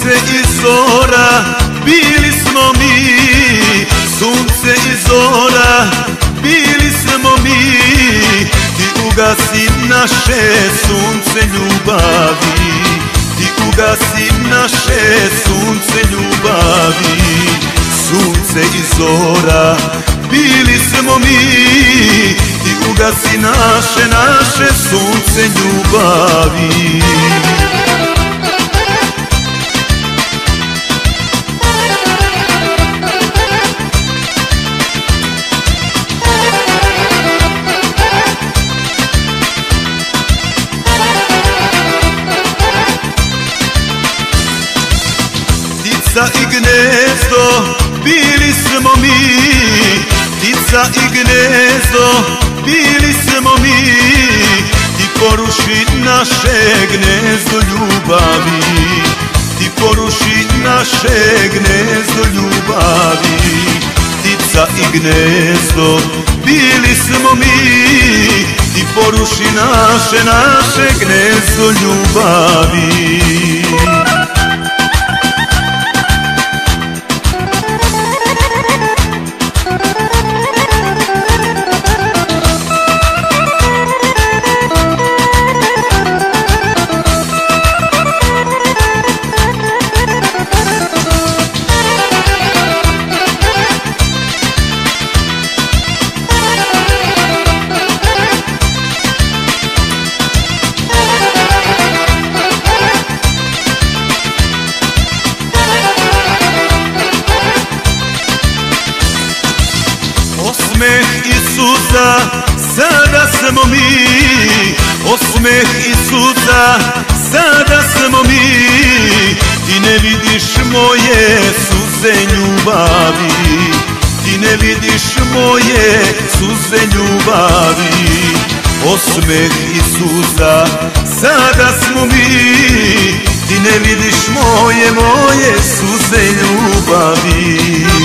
Sunce i zora, bili smo mi. Sunce i zora, bili smo mi. Ti ugasi naše sunce ljubavi. Ti ugasi naše sunce ljubavi. Sunce i zora, bili smo mi. Ti ugasi naše sunce ljubavi. Ptica i gnezdo, bili smo mi. Ptica i gnezdo, bili smo mi. Ti poruši naše gnezdo ljubavi. Ti poruši naše gnezdo ljubavi. Ptica i gnezdo, bili smo mi. Ti poruši naše gnezdo ljubavi. Osmeh i suza, sada smo mi. Osmeh i suza, sada smo mi. Ti ne vidiš moje suze ljubavi. Ti ne vidiš moje suze ljubavi. Osmeh i suza, sada smo mi. Ti ne vidiš moje suze ljubavi.